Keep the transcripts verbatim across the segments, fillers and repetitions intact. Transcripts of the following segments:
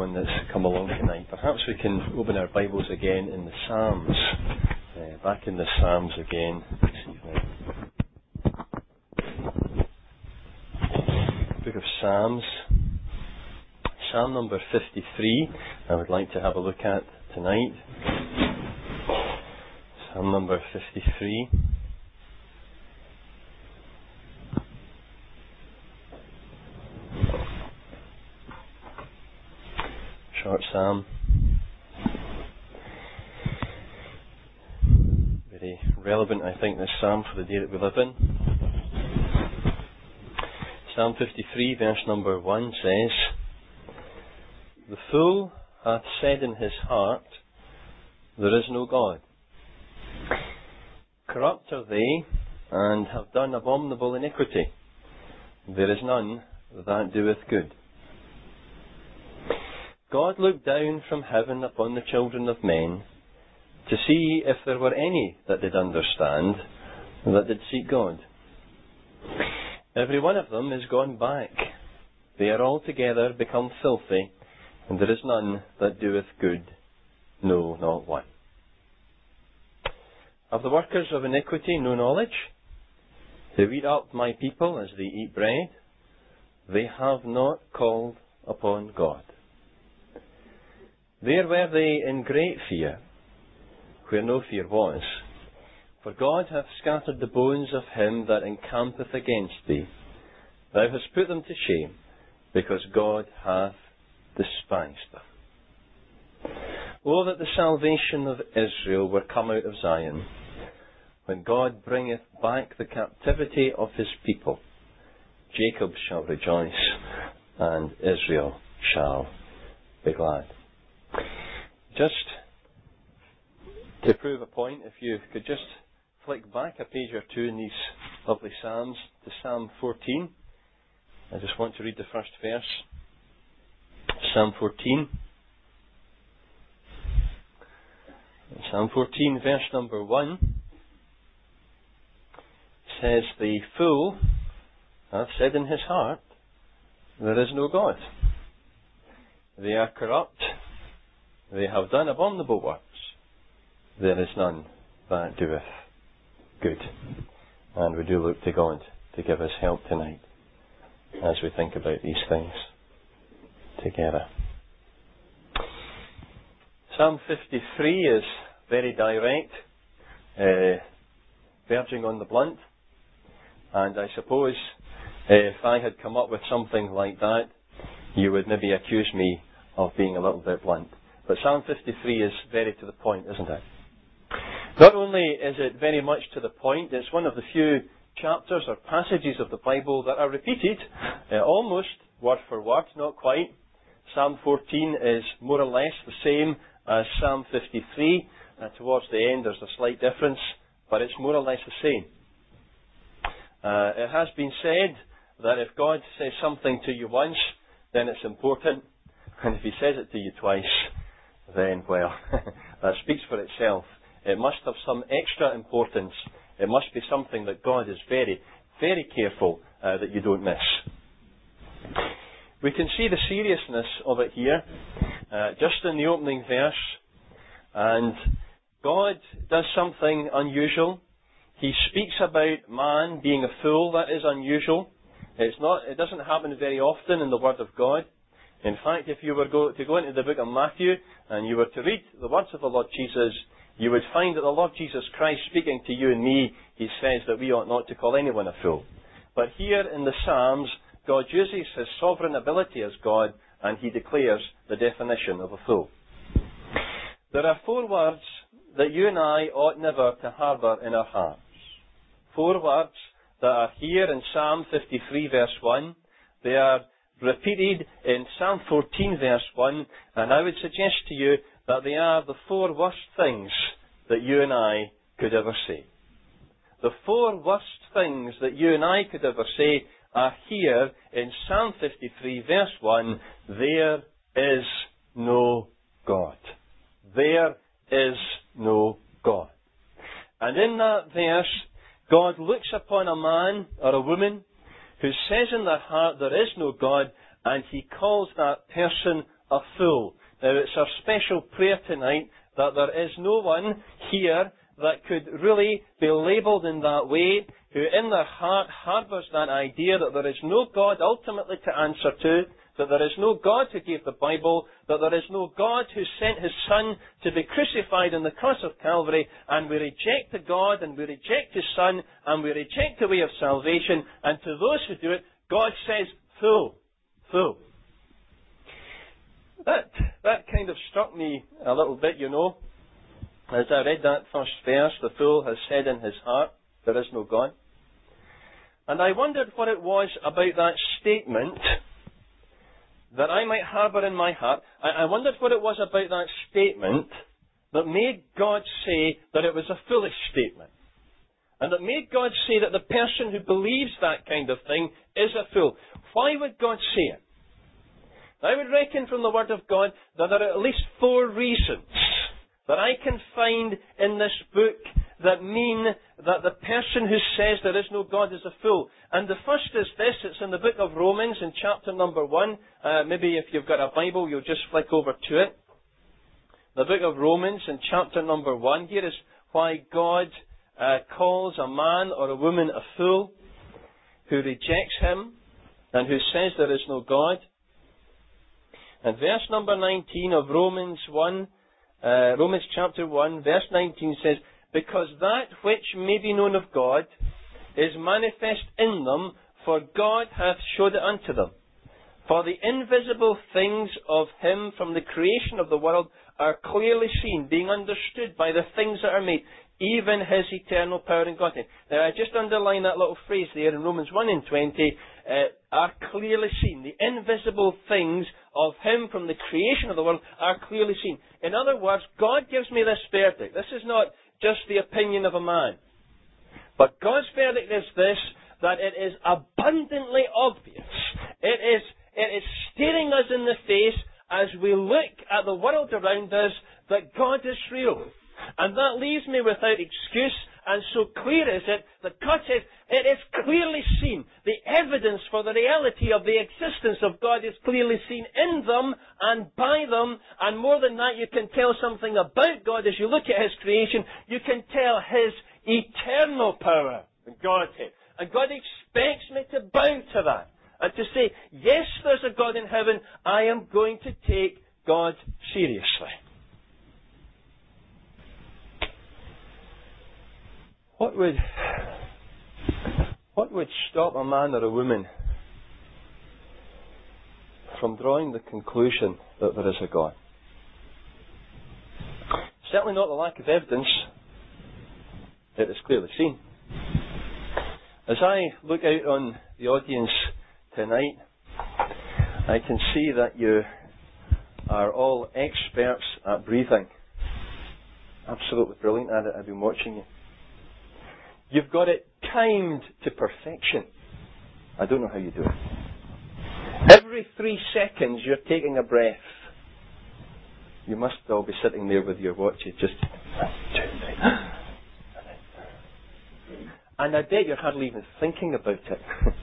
anyone that's come along tonight. Perhaps we can open our Bibles again in the Psalms. Uh, back in the Psalms again this evening. Book of Psalms. Psalm number fifty-three, I would like to have a look at tonight. Psalm number fifty-three. Short psalm. Very relevant, I think, this psalm for the day that we live in. Psalm fifty-three, verse number one says, "The fool hath said in his heart, there is no God. Corrupt are they, and have done abominable iniquity. There is none that doeth good." God looked down from heaven upon the children of men to see if there were any that did understand, that did seek God. Every one of them is gone back. They are altogether become filthy, and there is none that doeth good, no, not one. Have the workers of iniquity no knowledge? Who eat up my people as they eat bread? They have not called upon God. There were they in great fear, where no fear was. For God hath scattered the bones of him that encampeth against thee. Thou hast put them to shame, because God hath despised them. Oh, that the salvation of Israel were come out of Zion, when God bringeth back the captivity of his people. Jacob shall rejoice, and Israel shall be glad. Just to prove a point, if you could just flick back a page or two in these lovely Psalms to Psalm fourteen. I just want to read the first verse. Psalm fourteen. Psalm fourteen, verse number one says, "The fool hath said in his heart, there is no God. They are corrupt. They have done abominable works. There is none that doeth good." And we do look to God to give us help tonight as we think about these things together. Psalm fifty-three is very direct, uh, verging on the blunt. And I suppose uh, if I had come up with something like that, you would maybe accuse me of being a little bit blunt. But Psalm fifty-three is very to the point, isn't it? Not only is it very much to the point, it's one of the few chapters or passages of the Bible that are repeated, uh, almost word for word, not quite. Psalm fourteen is more or less the same as Psalm fifty-three. Uh, towards the end there's a slight difference, but it's more or less the same. Uh, it has been said that if God says something to you once, then it's important. And if he says it to you twice, then, well, that speaks for itself. It must have some extra importance. It must be something that God is very, very careful uh, that you don't miss. We can see the seriousness of it here, uh, just in the opening verse. And God does something unusual. He speaks about man being a fool. That is unusual. It's not. It doesn't happen very often in the Word of God. In fact, if you were go, to go into the book of Matthew and you were to read the words of the Lord Jesus, you would find that the Lord Jesus Christ, speaking to you and me, he says that we ought not to call anyone a fool. But here in the Psalms, God uses his sovereign ability as God, and he declares the definition of a fool. There are four words that you and I ought never to harbour in our hearts. Four words that are here in Psalm fifty-three, verse one. They are repeated in Psalm fourteen, verse one, and I would suggest to you that they are the four worst things that you and I could ever say. The four worst things that you and I could ever say are here in Psalm fifty-three, verse one. There is no God. There is no God. And in that verse, God looks upon a man or a woman who says in their heart there is no God, and he calls that person a fool. Now, it's our special prayer tonight that there is no one here that could really be labelled in that way, who in their heart harbours that idea that there is no God ultimately to answer to, that there is no God who gave the Bible, that there is no God who sent His Son to be crucified on the cross of Calvary, and we reject the God, and we reject His Son, and we reject the way of salvation, and to those who do it, God says, fool, fool. That, that kind of struck me a little bit, you know. As I read that first verse, the fool has said in his heart, there is no God. And I wondered what it was about that statement that I might harbour in my heart. I, I wondered what it was about that statement that made God say that it was a foolish statement. And that made God say that the person who believes that kind of thing is a fool. Why would God say it? I would reckon from the Word of God that there are at least four reasons that I can find in this book that mean that the person who says there is no God is a fool. And the first is this. It's in the book of Romans in chapter number one. Uh, maybe if you've got a Bible, you'll just flick over to it. The book of Romans in chapter number one. Here is why God uh, calls a man or a woman a fool who rejects Him and who says there is no God. And verse number nineteen of Romans one, uh, Romans chapter one, verse nineteen says, because that which may be known of God is manifest in them, for God hath showed it unto them. For the invisible things of Him from the creation of the world are clearly seen, being understood by the things that are made, even His eternal power and Godhead. Now, I just underline that little phrase there in Romans one and twenty, uh, are clearly seen. The invisible things of Him from the creation of the world are clearly seen. In other words, God gives me this verdict. This is not just the opinion of a man. But God's verdict is this, that it is abundantly obvious. It is, it is staring us in the face as we look at the world around us that God is real. And that leaves me without excuse, and so clear is it that God says it is clearly seen. The evidence for the reality of the existence of God is clearly seen in them and by them, and more than that, you can tell something about God as you look at His creation. You can tell His eternal power and Godhead. And God expects me to bow to that and to say, yes, there's a God in heaven. I am going to take God seriously. What would, what would stop a man or a woman from drawing the conclusion that there is a God? Certainly not the lack of evidence. It is clearly seen. As I look out on the audience tonight, I can see that you are all experts at breathing. Absolutely brilliant at it. I've been watching you. You've got it timed to perfection. I don't know how you do it. Every three seconds you're taking a breath. You must all be sitting there with your watches just... And I bet you're hardly even thinking about it.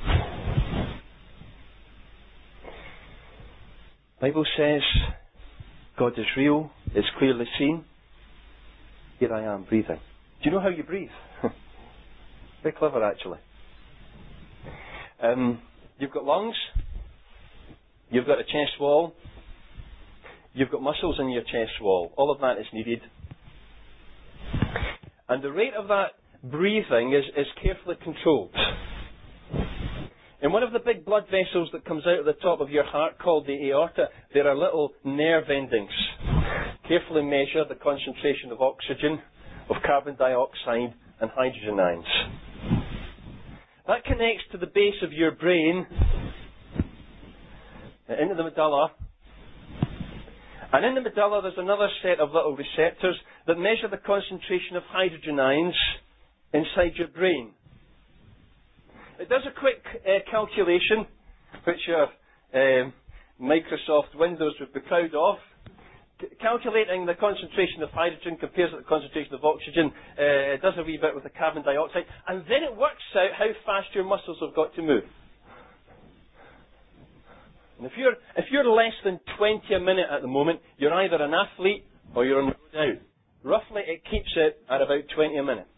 The Bible says God is real, it's clearly seen. Here I am breathing. Do you know how you breathe? Very clever, actually. Um, you've got lungs. You've got a chest wall. You've got muscles in your chest wall. All of that is needed. And the rate of that breathing is, is carefully controlled. In one of the big blood vessels that comes out of the top of your heart, called the aorta, there are little nerve endings. Carefully measure the concentration of oxygen, of carbon dioxide, and hydrogen ions. That connects to the base of your brain, into the medulla. And in the medulla there's another set of little receptors that measure the concentration of hydrogen ions inside your brain. It does a quick uh, calculation, which your uh, Microsoft Windows would be proud of. Calculating the concentration of hydrogen compares with the concentration of oxygen. Uh, it does a wee bit with the carbon dioxide. And then it works out how fast your muscles have got to move. And if you're, if you're less than twenty a minute at the moment, you're either an athlete or you're on the road out. Roughly, it keeps it at about twenty a minute.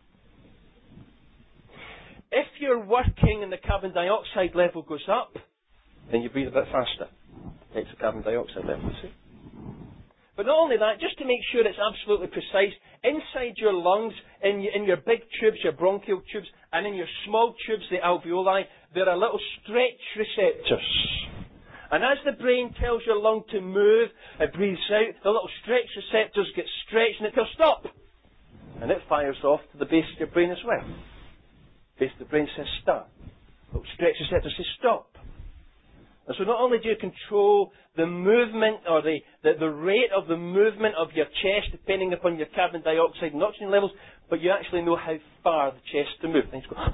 If you're working and the carbon dioxide level goes up, then you breathe a bit faster. It's the carbon dioxide level, see? But not only that, just to make sure it's absolutely precise, inside your lungs, in your, in your big tubes, your bronchial tubes, and in your small tubes, the alveoli, there are little stretch receptors. And as the brain tells your lung to move, it breathes out, the little stretch receptors get stretched and it tells stop. And it fires off to the base of your brain as well. Base of the brain says start. Little stretch receptors say stop. And so not only do you control the movement or the, the, the rate of the movement of your chest depending upon your carbon dioxide and oxygen levels, but you actually know how far the chest to move. And you go,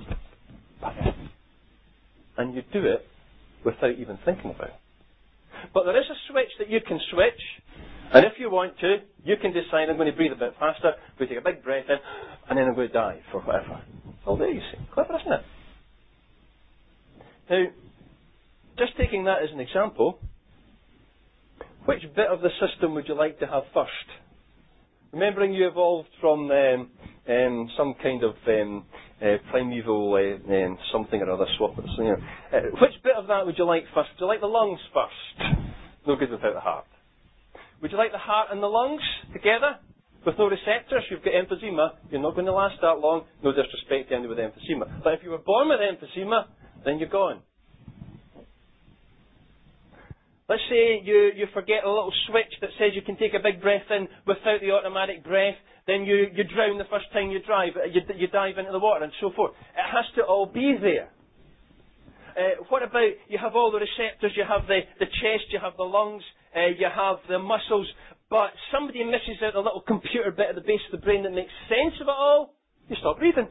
and you do it without even thinking about it. But there is a switch that you can switch, and if you want to, you can decide I'm going to breathe a bit faster, I'm going to take a big breath in, and then I'm going to dive or whatever. It's all there, you see. Clever, isn't it? Now, just taking that as an example, which bit of the system would you like to have first? Remembering you evolved from um, um, some kind of um, uh, primeval uh, um, something or other swap. So, you know, uh, which bit of that would you like first? Would you like the lungs first? No good without the heart. Would you like the heart and the lungs together with no receptors? You've got emphysema. You're not going to last that long. No disrespect to anyone with emphysema. But if you were born with emphysema, then you're gone. Let's say you, you forget a little switch that says you can take a big breath in without the automatic breath, then you, you drown the first time you drive, you, you dive into the water and so forth. It has to all be there. Uh, what about, you have all the receptors, you have the, the chest, you have the lungs, uh, you have the muscles, but somebody misses out the little computer bit at the base of the brain that makes sense of it all, you stop breathing.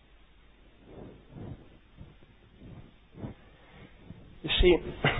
You see,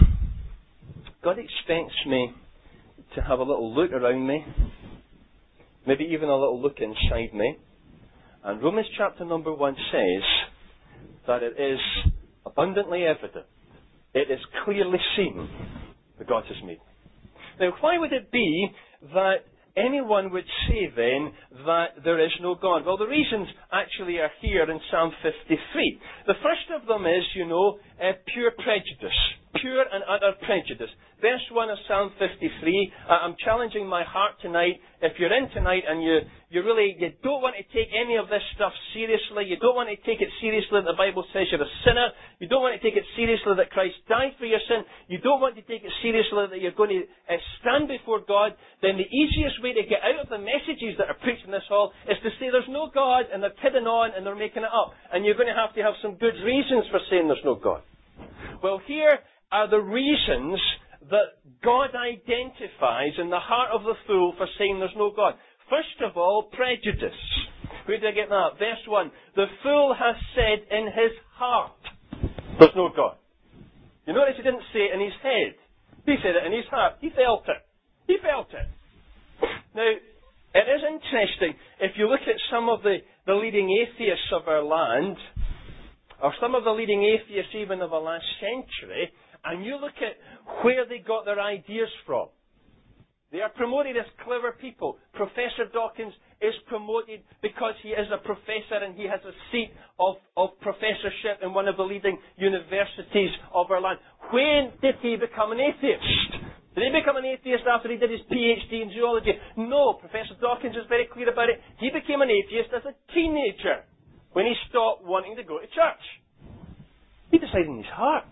God expects me to have a little look around me, maybe even a little look inside me. And Romans chapter number one says that it is abundantly evident, it is clearly seen that God has made me. Now, why would it be that anyone would say then that there is no God? Well, the reasons actually are here in Psalm fifty-three. The first of them is, you know, uh, pure prejudice. Pure and utter prejudice. Verse one of Psalm fifty-three, uh, I'm challenging my heart tonight. If you're in tonight and you, you really, you don't want to take any of this stuff seriously, you don't want to take it seriously that the Bible says you're a sinner, you don't want to take it seriously that Christ died for your sin, you don't want to take it seriously that you're going to uh, stand before God, then the easiest way to get out of the messages that are preached in this hall is to say there's no God and they're kidding on and they're making it up. And you're going to have to have some good reasons for saying there's no God. Well, here are the reasons that God identifies in the heart of the fool for saying there's no God. First of all, prejudice. Where did I get that? Verse one. The fool has said in his heart, there's no God. You notice he didn't say it in his head. He said it in his heart. He felt it. He felt it. Now, it is interesting, if you look at some of the, the leading atheists of our land, or some of the leading atheists even of the last century, and you look at where they got their ideas from. They are promoted as clever people. Professor Dawkins is promoted because he is a professor and he has a seat of, of professorship in one of the leading universities of our land. When did he become an atheist? Did he become an atheist after he did his PhD in zoology? No, Professor Dawkins is very clear about it. He became an atheist as a teenager when he stopped wanting to go to church. He decided in his heart.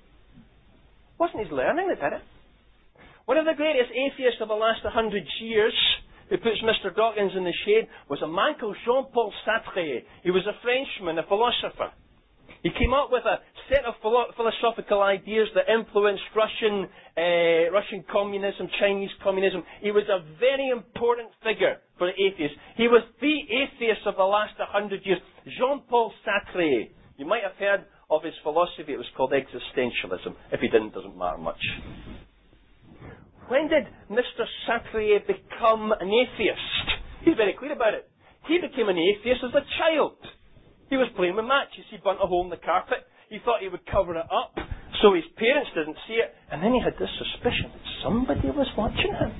It wasn't his learning that did it. One of the greatest atheists of the last hundred years, who puts Mister Dawkins in the shade, was a man called Jean-Paul Sartre. He was a Frenchman, a philosopher. He came up with a set of philo- philosophical ideas that influenced Russian, uh, Russian communism, Chinese communism. He was a very important figure for the atheists. He was the atheist of the last hundred years. Jean-Paul Sartre. You might have heard of his philosophy. It was called existentialism. If he didn't, it doesn't matter much. When did Mister Sartre become an atheist? He's very clear about it. He became an atheist as a child. He was playing with matches. He burnt a hole in the carpet. He thought he would cover it up So his parents didn't see it, and then he had this suspicion that somebody was watching him.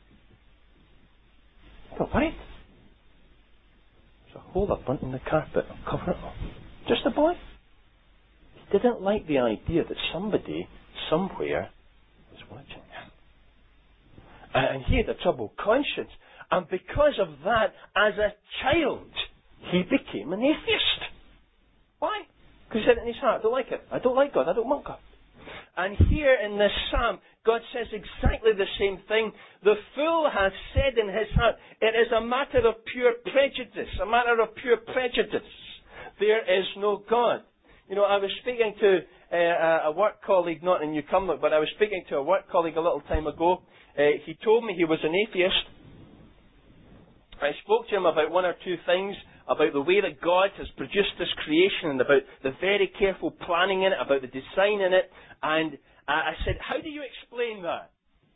He got worried. There's a hole up in the carpet. I'll cover it up. Just a boy. He didn't like the idea that somebody, somewhere, was watching him. And he had a troubled conscience. And because of that, as a child, he became an atheist. Why? Because he said it in his heart, I don't like it. I don't like God. I don't want God. And here in this psalm, God says exactly the same thing. The fool has said in his heart, it is a matter of pure prejudice, a matter of pure prejudice. There is no God. You know, I was speaking to uh, a work colleague, not in Newcombe, but I was speaking to a work colleague a little time ago. Uh, he told me he was an atheist. I spoke to him about one or two things, about the way that God has produced this creation and about the very careful planning in it, about the design in it. And I said, how do you explain that?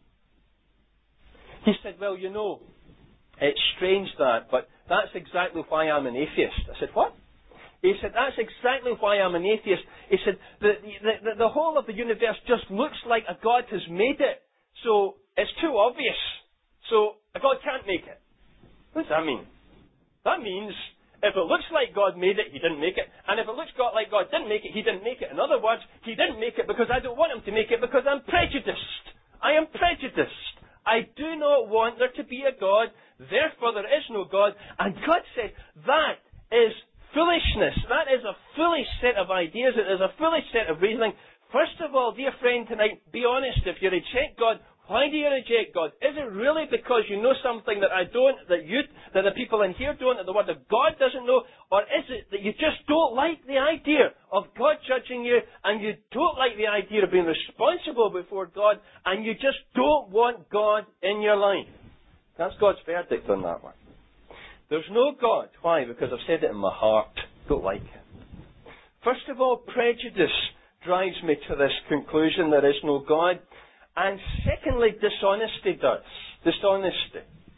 He said, well, you know, it's strange that, but that's exactly why I'm an atheist. I said, what? He said, that's exactly why I'm an atheist. He said, the, the, the, the whole of the universe just looks like a God has made it. So it's too obvious. So a God can't make it. What does that mean? That means if it looks like God made it, he didn't make it. And if it looks like God didn't make it, he didn't make it. In other words, he didn't make it because I don't want him to make it because I'm prejudiced. I am prejudiced. I do not want there to be a God. Therefore, there is no God. And God said, that is foolishness. That is a foolish set of ideas. It is a foolish set of reasoning. First of all, dear friend, tonight, be honest. If you reject God, why do you reject God? Is it really because you know something that I don't, that you, that the people in here don't, that the Word of God doesn't know? Or is it that you just don't like the idea of God judging you, and you don't like the idea of being responsible before God, and you just don't want God in your life? That's God's verdict on that one. There's no God. Why? Because I've said it in my heart. Don't like it. First of all, prejudice drives me to this conclusion, there is no God. And secondly, dishonesty does. Dishonesty.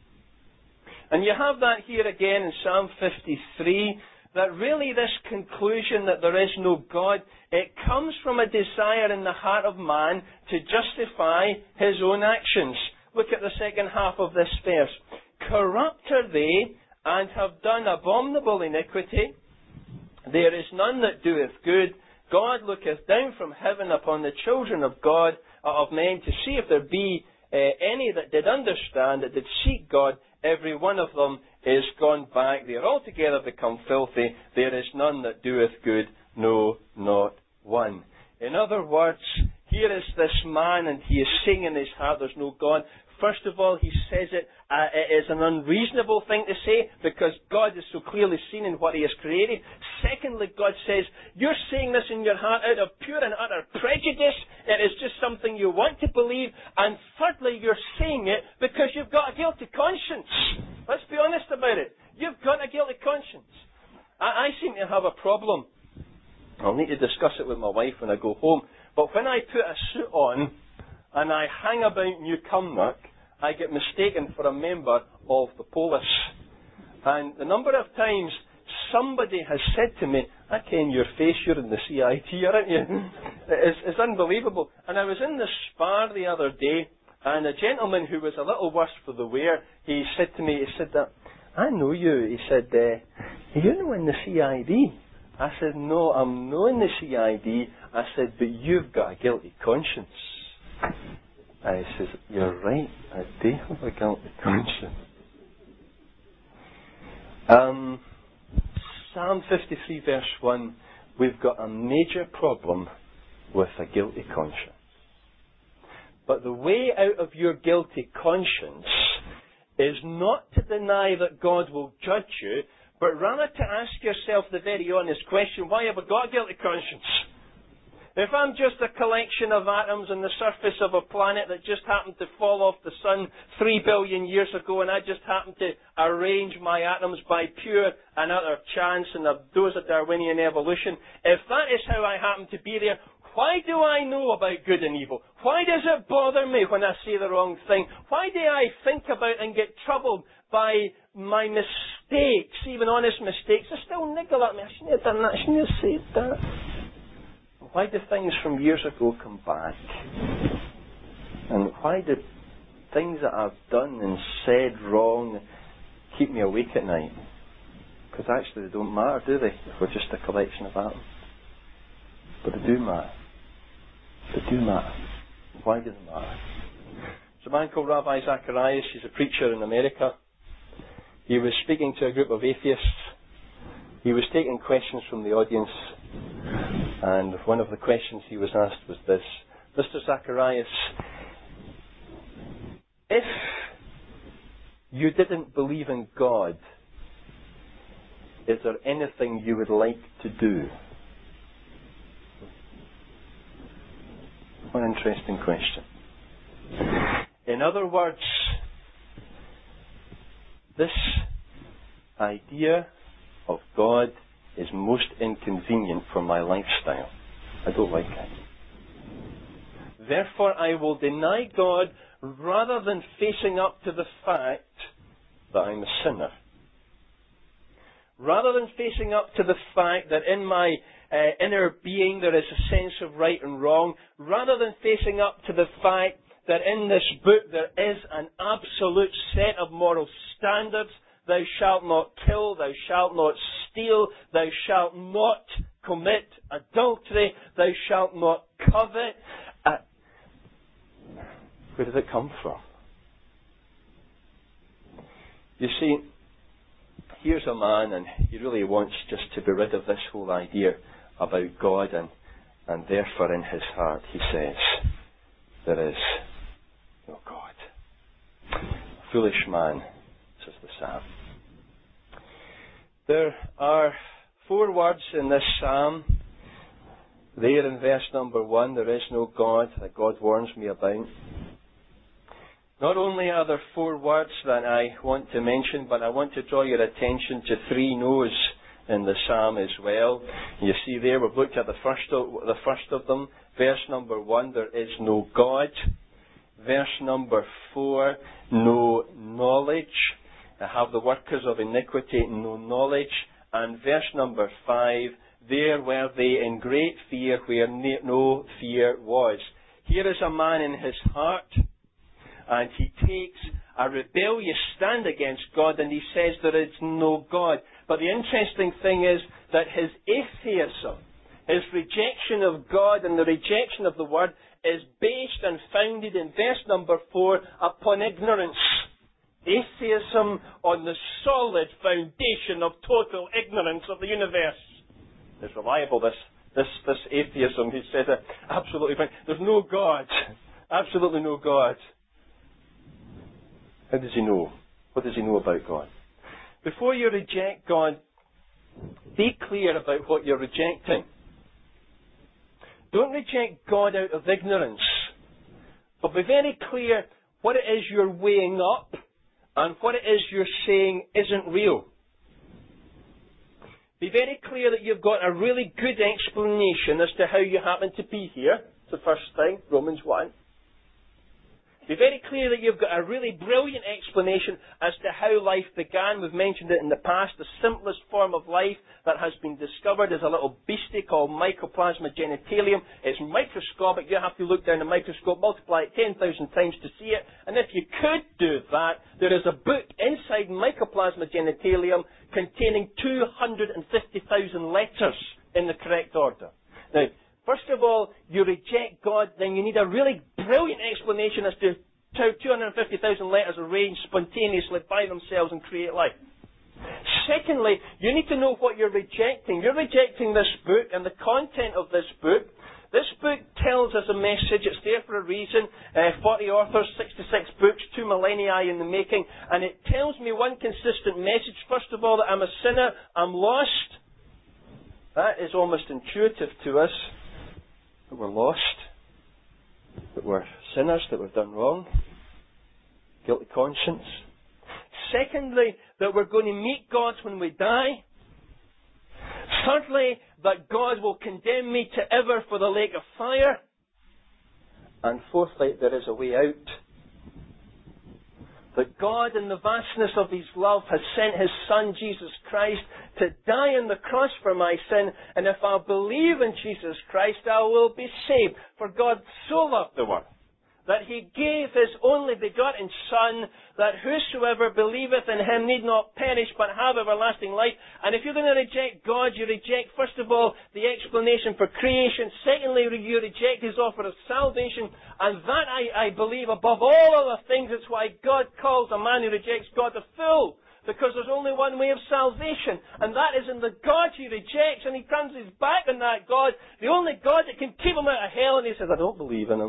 And you have that here again in Psalm fifty-three, that really this conclusion that there is no God, it comes from a desire in the heart of man to justify his own actions. Look at the second half of this verse. Corrupt are they, and have done abominable iniquity. There is none that doeth good. God looketh down from heaven upon the children of God, of men, to see if there be uh, any that did understand, that did seek God. Every one of them is gone back. They are altogether become filthy. There is none that doeth good, no, not one. In other words, here is this man, and he is saying in his heart, there's no God. First of all, he says it, uh, it is an unreasonable thing to say because God is so clearly seen in what he has created. Secondly, God says, you're saying this in your heart out of pure and utter prejudice. It is just something you want to believe. And thirdly, you're saying it because you've got a guilty conscience. Let's be honest about it. You've got a guilty conscience. I, I seem to have a problem. I'll need to discuss it with my wife when I go home. But when I put a suit on and I hang about New Cumnock, I get mistaken for a member of the police. And the number of times somebody has said to me, I ken your face, you're in the C I T, aren't you? It's, it's unbelievable. And I was in the Spar the other day, and a gentleman who was a little worse for the wear, he said to me, he said that, I know you. He said, uh, you know in the C I D? I said, no, I'm not in the C I D. I said, but you've got a guilty conscience. I says, you're right, I do have a guilty conscience. Um, Psalm fifty-three verse one, we've got a major problem with a guilty conscience. But the way out of your guilty conscience is not to deny that God will judge you, but rather to ask yourself the very honest question, why have I got a guilty conscience? If I'm just a collection of atoms on the surface of a planet that just happened to fall off the sun three billion years ago, and I just happened to arrange my atoms by pure and utter chance and a dose of Darwinian evolution, if that is how I happen to be there, why do I know about good and evil? Why does it bother me when I say the wrong thing? Why do I think about and get troubled by my mistakes, even honest mistakes? They still niggle at me. I shouldn't have done that. I shouldn't have said that. Why do things from years ago come back? And why do things that I've done and said wrong keep me awake at night? Because actually they don't matter, do they? If we're just a collection of atoms. But they do matter. They do matter. Why do they matter? There's a man called Rabbi Zacharias. He's a preacher in America. He was speaking to a group of atheists. He was taking questions from the audience. And one of the questions he was asked was this: Mister Zacharias, if you didn't believe in God, is there anything you would like to do? What an interesting question. In other words, this idea of God is most inconvenient for my lifestyle. I don't like it. Therefore, I will deny God rather than facing up to the fact that I'm a sinner. Rather than facing up to the fact that in my uh, inner being there is a sense of right and wrong, rather than facing up to the fact that in this book there is an absolute set of moral standards: thou shalt not kill, thou shalt not steal, thou shalt not commit adultery, thou shalt not covet. Uh, where does it come from? You see, here's a man, and he really wants just to be rid of this whole idea about God, and, and therefore in his heart he says, there is no God. Foolish man, says the psalm. There are four words in this psalm. There in verse number one, there is no God, that God warns me about. Not only are there four words that I want to mention, but I want to draw your attention to three no's in the psalm as well. You see there, we've looked at the first of, the first of them. Verse number one, there is no God. Verse number four, no knowledge. I have the workers of iniquity, no knowledge. And verse number five, there were they in great fear where no fear was. Here is a man in his heart, and he takes a rebellious stand against God, and he says there is no God. But the interesting thing is that his atheism, his rejection of God and the rejection of the Word, is based and founded in verse number four upon ignorance. Atheism on the solid foundation of total ignorance of the universe. It's reliable, this this this atheism. He says it absolutely fine. There's no God. Absolutely no God. How does he know? What does he know about God? Before you reject God, be clear about what you're rejecting. Don't reject God out of ignorance, but be very clear what it is you're weighing up and what it is you're saying isn't real. Be very clear that you've got a really good explanation as to how you happen to be here. It's the first thing, Romans one. Be very clear that you've got a really brilliant explanation as to how life began. We've mentioned it in the past. The simplest form of life that has been discovered is a little beastie called Mycoplasma genitalium. It's microscopic. You have to look down the microscope, multiply it ten thousand times to see it. And if you could do that, there is a book inside Mycoplasma genitalium containing two hundred fifty thousand letters in the correct order. Now, first of all, you reject God, then you need a really brilliant explanation as to how two hundred fifty thousand letters arranged spontaneously by themselves and create life. Secondly, you need to know what you're rejecting. You're rejecting this book and the content of this book. This book tells us a message. It's there for a reason. Uh, forty authors, sixty-six books, two millennia in the making. And it tells me one consistent message. First of all, that I'm a sinner. I'm lost. That is almost intuitive to us. That we're lost, that we're sinners, that we've done wrong, guilty conscience. Secondly, that we're going to meet God when we die. Thirdly, that God will condemn me to ever for the lake of fire. And fourthly, there is a way out. That God, in the vastness of His love, has sent His Son, Jesus Christ, to die on the cross for my sin, and if I believe in Jesus Christ, I will be saved. For God so loved the world, that He gave His only begotten Son, that whosoever believeth in Him need not perish, but have everlasting life. And if you're going to reject God, you reject, first of all, the explanation for creation. Secondly, you reject His offer of salvation. And that, I, I believe, above all other things, it's why God calls a man who rejects God a fool. Because there's only one way of salvation, and that is in the God he rejects, and he turns his back on that God, the only God that can keep him out of hell, and he says, I don't believe in Him.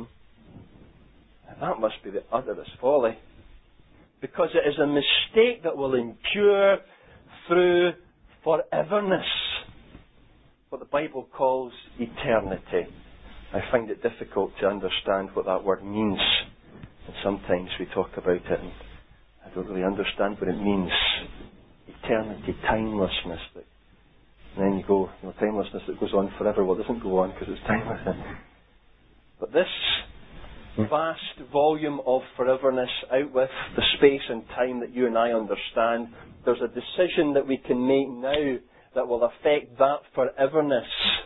And that must be the utterest folly. Because it is a mistake that will endure through foreverness. What the Bible calls eternity. I find it difficult to understand what that word means. And sometimes we talk about it and I don't really understand what it means. Eternity, timelessness. That, and then you go, you know, timelessness that goes on forever. Well, it doesn't go on because it's timeless. But this vast volume of foreverness, out with the space and time that you and I understand, there's a decision that we can make now that will affect that foreverness.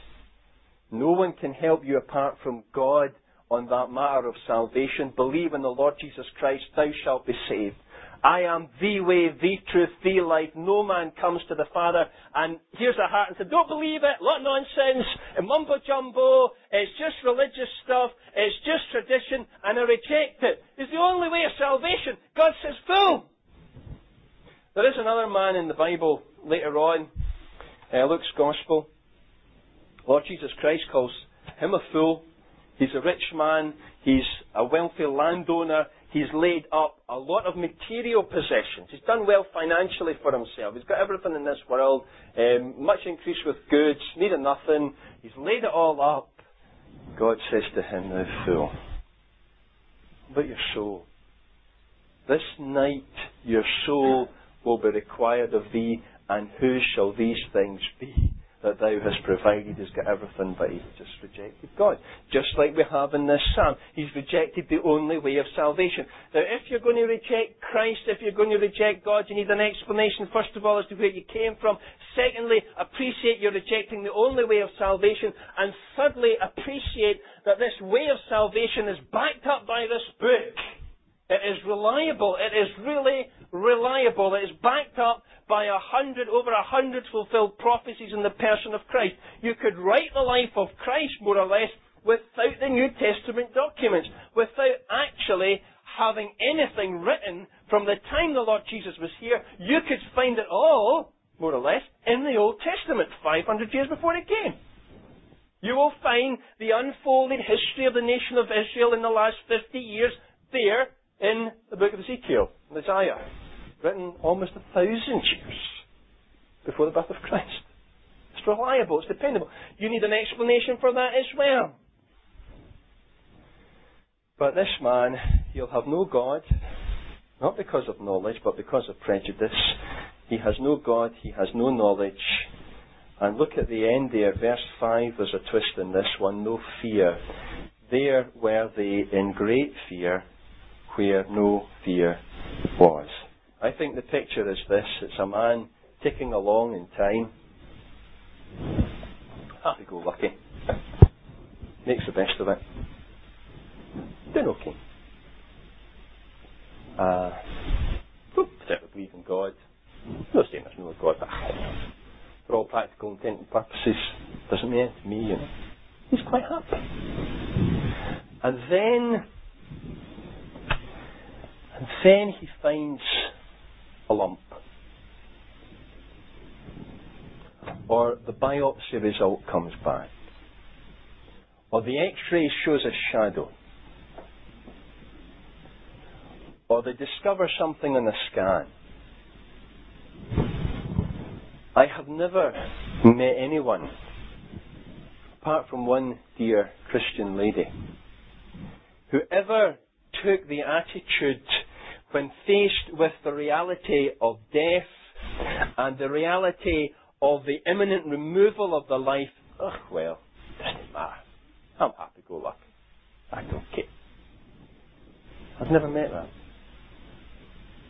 No one can help you apart from God on that matter of salvation. Believe in the Lord Jesus Christ, thou shalt be saved. I am the way, the truth, the life. No man comes to the Father. And here's a heart and said, don't believe it. A lot of nonsense. And mumbo jumbo. It's just religious stuff. It's just tradition. And I reject it. It's the only way of salvation. God says, fool. There is another man in the Bible later on, uh, Luke's Gospel. Lord Jesus Christ calls him a fool. He's a rich man. He's a wealthy landowner. He's laid up a lot of material possessions. He's done well financially for himself. He's got everything in this world, um, much increase with goods, needed nothing. He's laid it all up. God says to him, thou fool, but your soul. This night your soul will be required of thee, and whose shall these things be that thou hast provided? He's got everything, but he's just rejected God. Just like we have in this psalm. He's rejected the only way of salvation. Now, if you're going to reject Christ, if you're going to reject God, you need an explanation, first of all, as to where you came from. Secondly, appreciate you're rejecting the only way of salvation. And thirdly, appreciate that this way of salvation is backed up by this book. It is reliable. It is really reliable. It is backed up by a hundred, over a hundred fulfilled prophecies in the person of Christ. You could write the life of Christ, more or less, without the New Testament documents, without actually having anything written from the time the Lord Jesus was here. You could find it all, more or less, in the Old Testament, five hundred years before it came. You will find the unfolded history of the nation of Israel in the last fifty years there in the book of Ezekiel, Isaiah, written almost a thousand years before the birth of Christ. It's reliable, it's dependable. You need an explanation for that as well. But this man, he'll have no God, not because of knowledge, but because of prejudice. He has no God, he has no knowledge. And look at the end there, verse five, there's a twist in this one, no fear. There were they in great fear, where no fear was. I think the picture is this. It's a man ticking along in time. Happy-go-lucky. Makes the best of it. Doing okay. Uh, don't particularly believe in God. I'm not saying there's no God, but for all practical intent and purposes, doesn't mean anything to me, you know. He's quite happy. And then And then he finds a lump. Or the biopsy result comes back. Or the x-ray shows a shadow. Or they discover something on a scan. I have never met anyone, apart from one dear Christian lady, who ever took the attitude when faced with the reality of death and the reality of the imminent removal of the life, oh, well, doesn't matter. I'm happy-go-lucky. I don't care. I've never met that.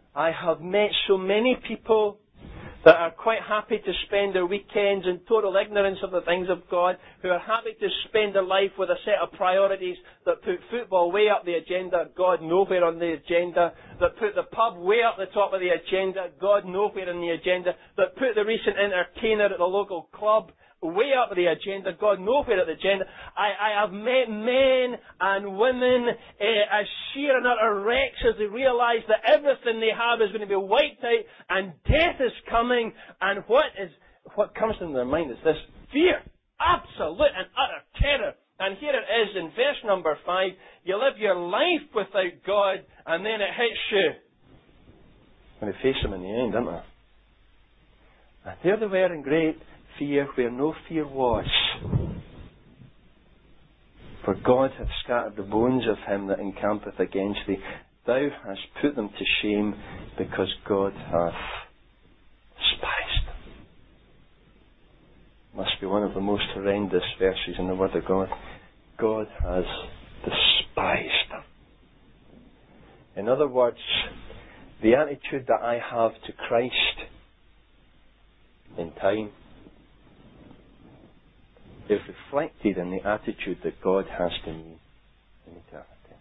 I have met so many people that are quite happy to spend their weekends in total ignorance of the things of God, who are happy to spend their life with a set of priorities that put football way up the agenda, God nowhere on the agenda, that put the pub way up the top of the agenda, God nowhere on the agenda, that put the recent entertainer at the local club way up the agenda, God nowhere at the agenda. I, I have met men and women uh, as sheer and utter wrecks as they realise that everything they have is going to be wiped out and death is coming. And what is what comes into their mind is this fear, absolute and utter terror. And here it is in verse number five. You live your life without God, and then it hits you. And we face Him in the end, don't we? And there they were in great fear where no fear was. For God hath scattered the bones of him that encampeth against thee. Thou hast put them to shame, because God hath despised them. Must be one of the most horrendous verses in the Word of God. God has despised them. In other words, the attitude that I have to Christ in time is reflected in the attitude that God has to me in eternity.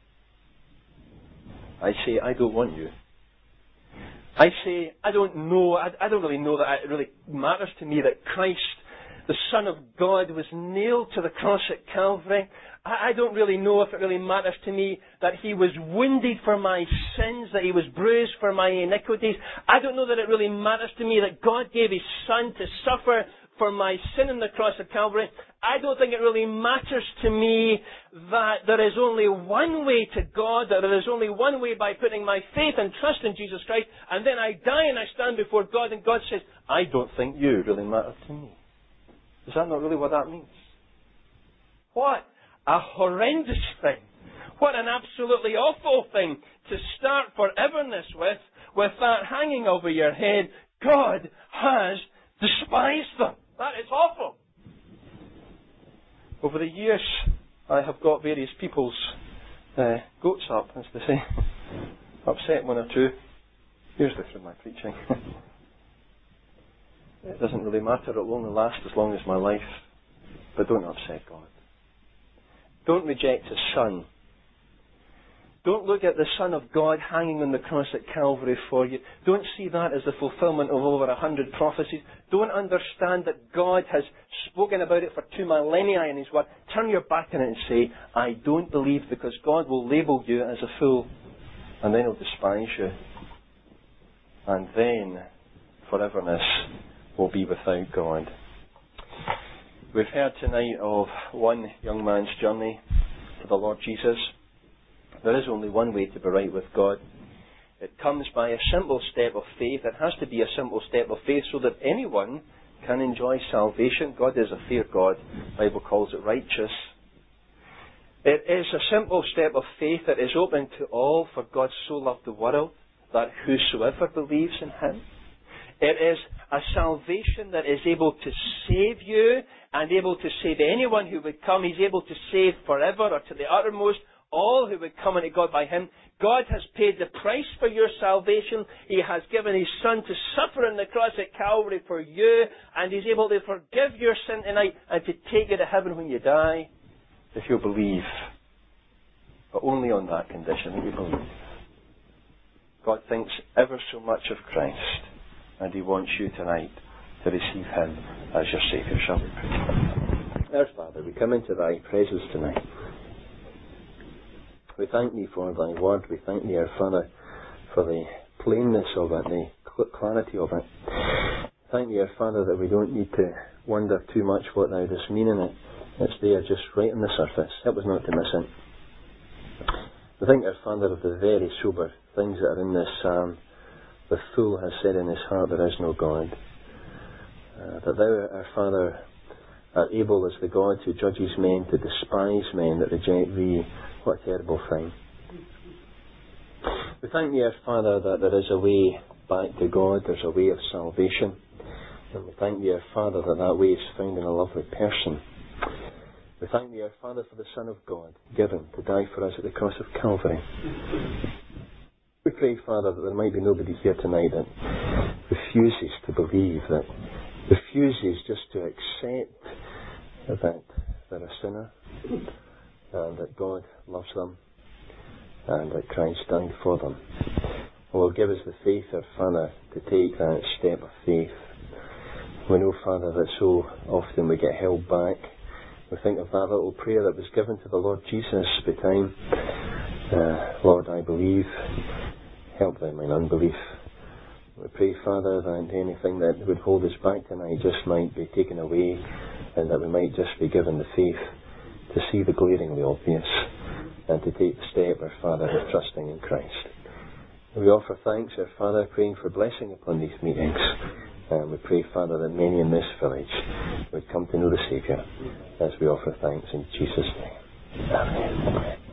I say, I don't want you. I say, I don't know, I, I don't really know that it really matters to me that Christ, the Son of God, was nailed to the cross at Calvary. I, I don't really know if it really matters to me that He was wounded for my sins, that He was bruised for my iniquities. I don't know that it really matters to me that God gave His Son to suffer for my sin on the cross of Calvary. I don't think it really matters to me that there is only one way to God, that there is only one way by putting my faith and trust in Jesus Christ, and then I die and I stand before God and God says, I don't think you really matter to me. Is that not really what that means? What a horrendous thing. What an absolutely awful thing to start foreverness with, with that hanging over your head. God has despised them. That is awful. Over the years, I have got various people's uh, goats up, as they say. Upset one or two. Usually through my preaching. It doesn't really matter. It will only last as long as my life. But don't upset God. Don't reject His Son. Don't look at the Son of God hanging on the cross at Calvary for you. Don't see that as the fulfillment of over a hundred prophecies. Don't understand that God has spoken about it for two millennia in His Word. Turn your back on it and say, I don't believe, because God will label you as a fool, and then He'll despise you. And then foreverness will be without God. We've heard tonight of one young man's journey to the Lord Jesus. There is only one way to be right with God. It comes by a simple step of faith. It has to be a simple step of faith so that anyone can enjoy salvation. God is a fair God. The Bible calls it righteous. It is a simple step of faith that is open to all, for God so loved the world that whosoever believes in Him. It is a salvation that is able to save you and able to save anyone who would come. He's able to save forever or to the uttermost all who would come unto God by Him. God has paid the price for your salvation. He has given His Son to suffer on the cross at Calvary for you, and He's able to forgive your sin tonight and to take you to heaven when you die, if you believe. But only on that condition, that you believe. God thinks ever so much of Christ, and He wants you tonight to receive Him as your Saviour. Shall we pray? Our Father, we come into Thy presence tonight. We thank Thee for Thy Word. We thank Thee, our Father, for the plainness of it, the clarity of it. Thank Thee, our Father, that we don't need to wonder too much what Thou dost mean in it. It's there just right on the surface. Help us not to miss it. We think, our Father, of the very sober things that are in this psalm. The fool has said in his heart, there is no God. Uh, that Thou, our Father, art able as the God who judges men to despise men that reject Thee. What a terrible thing. We thank Thee, our Father, that there is a way back to God. There's a way of salvation. And we thank Thee, our Father, that that way is found in a lovely person. We thank Thee, our Father, for the Son of God, given to die for us at the cross of Calvary. We pray, Father, that there might be nobody here tonight that refuses to believe, that refuses just to accept that they're a sinner, and that God loves them, and that Christ died for them. Lord, give us the faith, our Father, to take that step of faith. We know, Father, that so often we get held back. We think of that little prayer that was given to the Lord Jesus by time, uh, Lord, I believe, help them in unbelief. We pray, Father, that anything that would hold us back tonight just might be taken away, and that we might just be given the faith to see the glaringly obvious, and to take the step, our Father, of trusting in Christ. We offer thanks, our Father, praying for blessing upon these meetings. And we pray, Father, that many in this village would come to know the Saviour, as we offer thanks in Jesus' name. Amen.